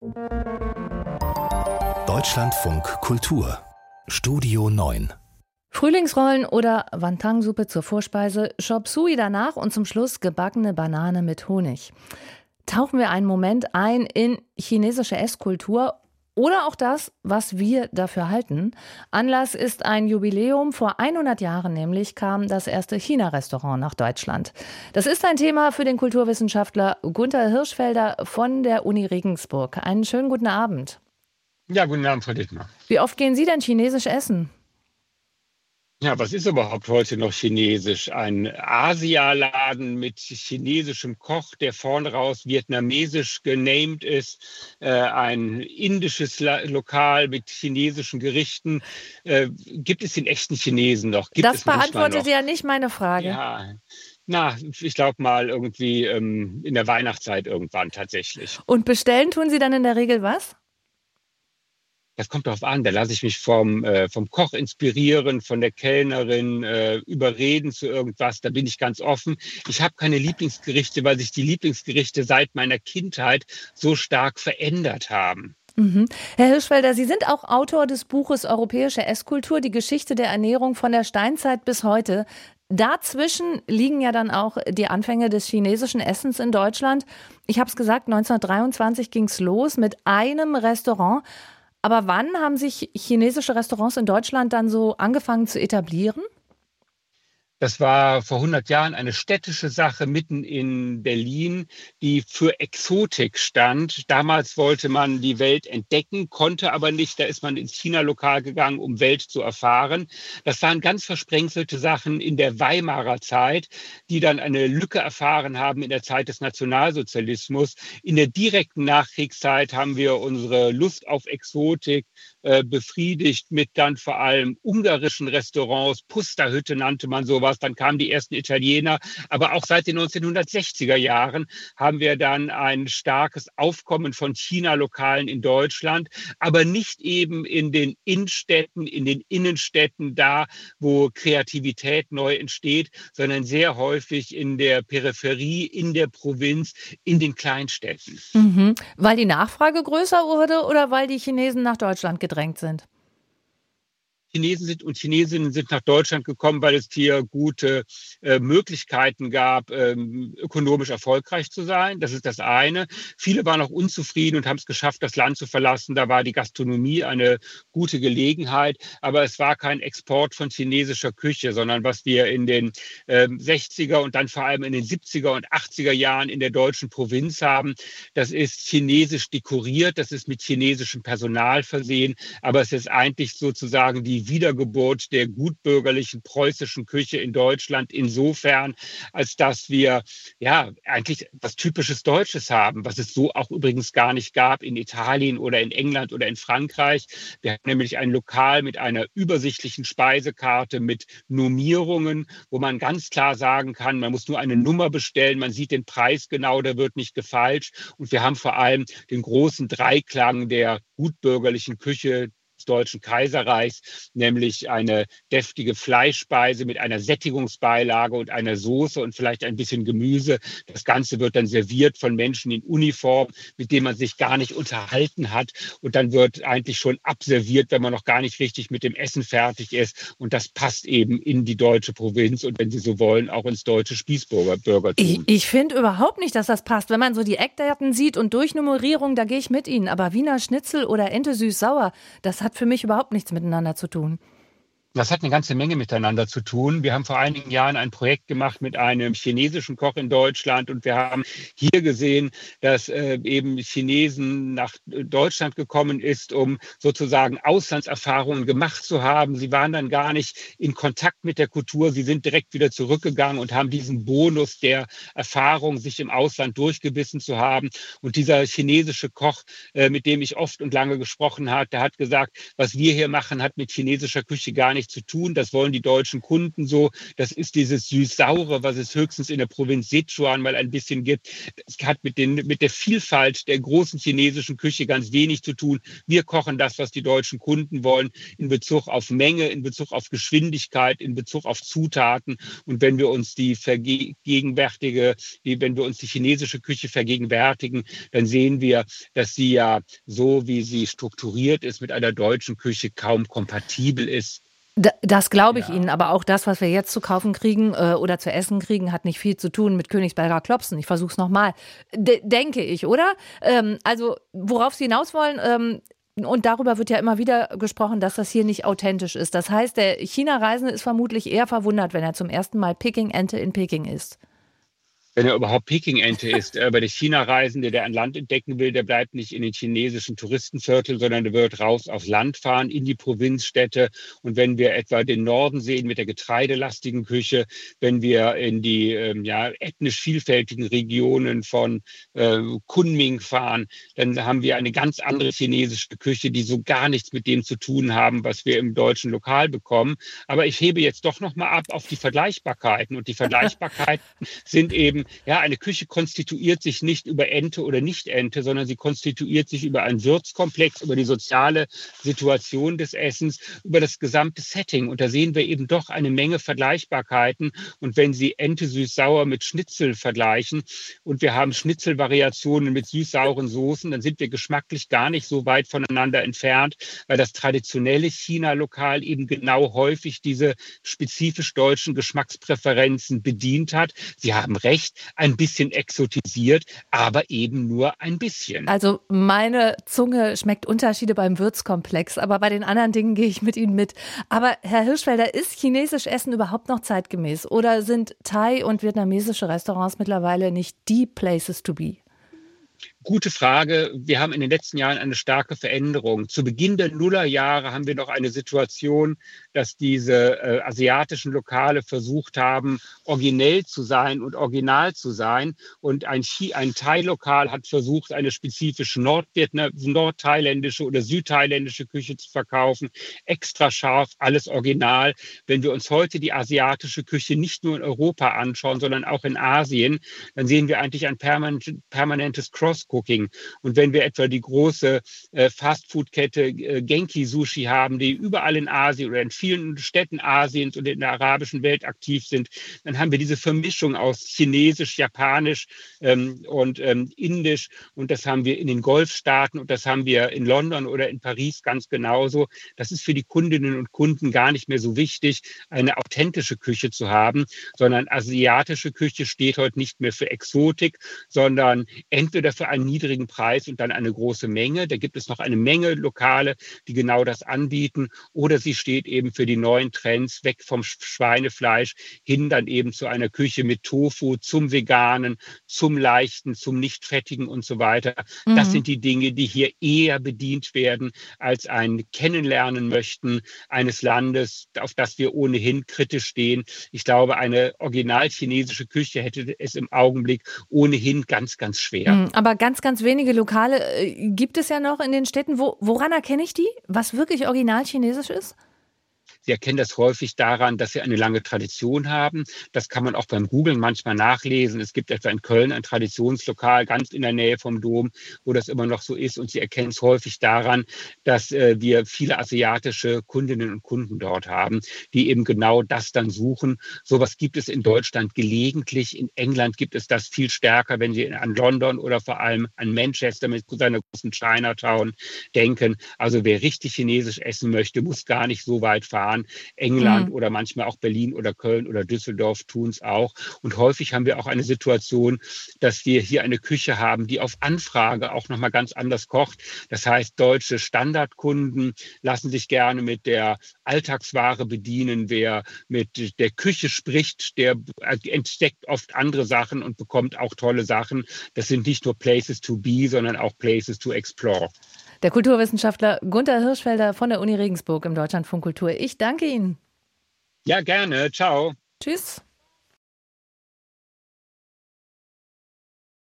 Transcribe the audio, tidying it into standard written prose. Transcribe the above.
Deutschlandfunk Kultur Studio 9 Frühlingsrollen oder Wantang-Suppe zur Vorspeise, Chop Suey danach und zum Schluss gebackene Banane mit Honig. Tauchen wir einen Moment ein in chinesische Esskultur oder auch das, was wir dafür halten. Anlass ist ein Jubiläum. Vor 100 Jahren nämlich kam das erste China-Restaurant nach Deutschland. Das ist ein Thema für den Kulturwissenschaftler Gunther Hirschfelder von der Uni Regensburg. Einen schönen guten Abend. Ja, guten Abend, Frau Dittmar. Wie oft gehen Sie denn chinesisch essen? Ja, was ist überhaupt heute noch chinesisch? Ein Asialaden mit chinesischem Koch, der vorn raus vietnamesisch genamed ist, ein indisches Lokal mit chinesischen Gerichten. Gibt es den echten Chinesen noch? Das beantwortet ja nicht meine Frage. Ja, ich glaube mal irgendwie in der Weihnachtszeit irgendwann tatsächlich. Und bestellen tun Sie dann in der Regel was? Das kommt darauf an, da lasse ich mich vom Koch inspirieren, von der Kellnerin überreden zu irgendwas, da bin ich ganz offen. Ich habe keine Lieblingsgerichte, weil sich die Lieblingsgerichte seit meiner Kindheit so stark verändert haben. Mhm. Herr Hirschfelder, Sie sind auch Autor des Buches Europäische Esskultur, die Geschichte der Ernährung von der Steinzeit bis heute. Dazwischen liegen ja dann auch die Anfänge des chinesischen Essens in Deutschland. Ich habe es gesagt, 1923 ging es los mit einem Restaurant. Aber wann haben sich chinesische Restaurants in Deutschland dann so angefangen zu etablieren? Das war vor 100 Jahren eine städtische Sache mitten in Berlin, die für Exotik stand. Damals wollte man die Welt entdecken, konnte aber nicht. Da ist man ins China-Lokal gegangen, um Welt zu erfahren. Das waren ganz versprenzelte Sachen in der Weimarer Zeit, die dann eine Lücke erfahren haben in der Zeit des Nationalsozialismus. In der direkten Nachkriegszeit haben wir unsere Lust auf Exotik befriedigt mit dann vor allem ungarischen Restaurants. Pusterhütte nannte man sowas. Dann kamen die ersten Italiener. Aber auch seit den 1960er Jahren haben wir dann ein starkes Aufkommen von China-Lokalen in Deutschland, aber nicht eben in den Innenstädten, in den Innenstädten da, wo Kreativität neu entsteht, sondern sehr häufig in der Peripherie, in der Provinz, in den Kleinstädten. Mhm. Weil die Nachfrage größer wurde oder weil die Chinesen nach Deutschland gedrängt sind? Chinesen und Chinesinnen sind nach Deutschland gekommen, weil es hier gute Möglichkeiten gab, ökonomisch erfolgreich zu sein. Das ist das eine. Viele waren auch unzufrieden und haben es geschafft, das Land zu verlassen. Da war die Gastronomie eine gute Gelegenheit. Aber es war kein Export von chinesischer Küche, sondern was wir in den 60er und dann vor allem in den 70er und 80er Jahren in der deutschen Provinz haben, das ist chinesisch dekoriert, das ist mit chinesischem Personal versehen. Aber es ist eigentlich sozusagen die Wiedergeburt der gutbürgerlichen preußischen Küche in Deutschland insofern, als dass wir ja eigentlich was typisches Deutsches haben, was es so auch übrigens gar nicht gab in Italien oder in England oder in Frankreich. Wir haben nämlich ein Lokal mit einer übersichtlichen Speisekarte mit Normierungen, wo man ganz klar sagen kann, man muss nur eine Nummer bestellen, man sieht den Preis genau, der wird nicht gefeilscht. Und wir haben vor allem den großen Dreiklang der gutbürgerlichen Küche des Deutschen Kaiserreichs, nämlich eine deftige Fleischspeise mit einer Sättigungsbeilage und einer Soße und vielleicht ein bisschen Gemüse. Das Ganze wird dann serviert von Menschen in Uniform, mit denen man sich gar nicht unterhalten hat. Und dann wird eigentlich schon abserviert, wenn man noch gar nicht richtig mit dem Essen fertig ist. Und das passt eben in die deutsche Provinz und wenn Sie so wollen, auch ins deutsche Spießbürgertum. Ich finde überhaupt nicht, dass das passt. Wenn man so die Eckdaten sieht und Durchnummerierung, da gehe ich mit Ihnen. Aber Wiener Schnitzel oder Ente süß-sauer, das hat für mich überhaupt nichts miteinander zu tun. Das hat eine ganze Menge miteinander zu tun. Wir haben vor einigen Jahren ein Projekt gemacht mit einem chinesischen Koch in Deutschland und wir haben hier gesehen, dass eben Chinesen nach Deutschland gekommen ist, um sozusagen Auslandserfahrungen gemacht zu haben. Sie waren dann gar nicht in Kontakt mit der Kultur. Sie sind direkt wieder zurückgegangen und haben diesen Bonus der Erfahrung, sich im Ausland durchgebissen zu haben. Und dieser chinesische Koch, mit dem ich oft und lange gesprochen habe, der hat gesagt, was wir hier machen, hat mit chinesischer Küche gar nichts nichts zu tun. Das wollen die deutschen Kunden so. Das ist dieses Süß-Saure, was es höchstens in der Provinz Sichuan mal ein bisschen gibt. Es hat mit der Vielfalt der großen chinesischen Küche ganz wenig zu tun. Wir kochen das, was die deutschen Kunden wollen, in Bezug auf Menge, in Bezug auf Geschwindigkeit, in Bezug auf Zutaten. Und wenn wir uns die chinesische Küche vergegenwärtigen, dann sehen wir, dass sie ja so, wie sie strukturiert ist, mit einer deutschen Küche kaum kompatibel ist. Das glaube ich Ihnen, aber auch das, was wir jetzt zu kaufen kriegen oder zu essen kriegen, hat nicht viel zu tun mit Königsberger Klopsen. Ich versuche es nochmal. Denke ich, oder? Also worauf Sie hinaus wollen, und darüber wird ja immer wieder gesprochen, dass das hier nicht authentisch ist. Das heißt, der China-Reisende ist vermutlich eher verwundert, wenn er zum ersten Mal Peking-Ente in Peking isst. Wenn er überhaupt Peking-Ente isst. Aber der China-Reisende, der ein Land entdecken will, der bleibt nicht in den chinesischen Touristenvierteln, sondern der wird raus aufs Land fahren, in die Provinzstädte. Und wenn wir etwa den Norden sehen mit der getreidelastigen Küche, wenn wir in die ethnisch vielfältigen Regionen von Kunming fahren, dann haben wir eine ganz andere chinesische Küche, die so gar nichts mit dem zu tun haben, was wir im deutschen Lokal bekommen. Aber ich hebe jetzt doch noch mal ab auf die Vergleichbarkeiten. Und die Vergleichbarkeiten sind eben, eine Küche konstituiert sich nicht über Ente oder Nicht-Ente, sondern sie konstituiert sich über einen Würzkomplex, über die soziale Situation des Essens, über das gesamte Setting. Und da sehen wir eben doch eine Menge Vergleichbarkeiten. Und wenn Sie Ente süß-sauer mit Schnitzel vergleichen und wir haben Schnitzelvariationen mit süß-sauren Soßen, dann sind wir geschmacklich gar nicht so weit voneinander entfernt, weil das traditionelle China-Lokal eben genau häufig diese spezifisch deutschen Geschmackspräferenzen bedient hat. Sie haben recht, ein bisschen exotisiert, aber eben nur ein bisschen. Also meine Zunge schmeckt Unterschiede beim Würzkomplex, aber bei den anderen Dingen gehe ich mit Ihnen mit. Aber Herr Hirschfelder, ist chinesisch Essen überhaupt noch zeitgemäß? Oder sind Thai- und vietnamesische Restaurants mittlerweile nicht die Places to be? Gute Frage. Wir haben in den letzten Jahren eine starke Veränderung. Zu Beginn der Nullerjahre haben wir noch eine Situation, dass diese asiatischen Lokale versucht haben, originell zu sein und original zu sein. Und ein Thai-Lokal hat versucht, eine spezifische nordthailändische oder südthailändische Küche zu verkaufen. Extra scharf, alles original. Wenn wir uns heute die asiatische Küche nicht nur in Europa anschauen, sondern auch in Asien, dann sehen wir eigentlich ein permanentes Cross-Cooking. Und wenn wir etwa die große Fastfood-Kette Genki Sushi haben, die überall in Asien oder in vielen Städten Asiens und in der arabischen Welt aktiv sind, dann haben wir diese Vermischung aus Chinesisch, Japanisch und Indisch. Und das haben wir in den Golfstaaten und das haben wir in London oder in Paris ganz genauso. Das ist für die Kundinnen und Kunden gar nicht mehr so wichtig, eine authentische Küche zu haben, sondern asiatische Küche steht heute nicht mehr für Exotik, sondern entweder für einen niedrigen Preis und dann eine große Menge. Da gibt es noch eine Menge Lokale, die genau das anbieten. Oder sie steht eben für die neuen Trends, weg vom Schweinefleisch hin dann eben zu einer Küche mit Tofu, zum Veganen, zum Leichten, zum Nicht-Fettigen und so weiter. Das sind die Dinge, die hier eher bedient werden, als ein Kennenlernen möchten eines Landes, auf das wir ohnehin kritisch stehen. Ich glaube, eine original chinesische Küche hätte es im Augenblick ohnehin ganz, ganz schwer. Aber ganz wenige Lokale gibt es ja noch in den Städten. Woran erkenne ich die? Was wirklich original chinesisch ist? Sie erkennen das häufig daran, dass sie eine lange Tradition haben. Das kann man auch beim Googlen manchmal nachlesen. Es gibt etwa in Köln ein Traditionslokal ganz in der Nähe vom Dom, wo das immer noch so ist. Und Sie erkennen es häufig daran, dass wir viele asiatische Kundinnen und Kunden dort haben, die eben genau das dann suchen. Sowas gibt es in Deutschland gelegentlich. In England gibt es das viel stärker, wenn Sie an London oder vor allem an Manchester mit seiner großen Chinatown denken. Also wer richtig chinesisch essen möchte, muss gar nicht so weit fahren. England oder manchmal auch Berlin oder Köln oder Düsseldorf tun es auch. Und häufig haben wir auch eine Situation, dass wir hier eine Küche haben, die auf Anfrage auch nochmal ganz anders kocht. Das heißt, deutsche Standardkunden lassen sich gerne mit der Alltagsware bedienen. Wer mit der Küche spricht, der entdeckt oft andere Sachen und bekommt auch tolle Sachen. Das sind nicht nur Places to be, sondern auch Places to explore. Der Kulturwissenschaftler Gunther Hirschfelder von der Uni Regensburg im Deutschlandfunk Kultur. Ich danke Ihnen. Ja, gerne. Ciao. Tschüss.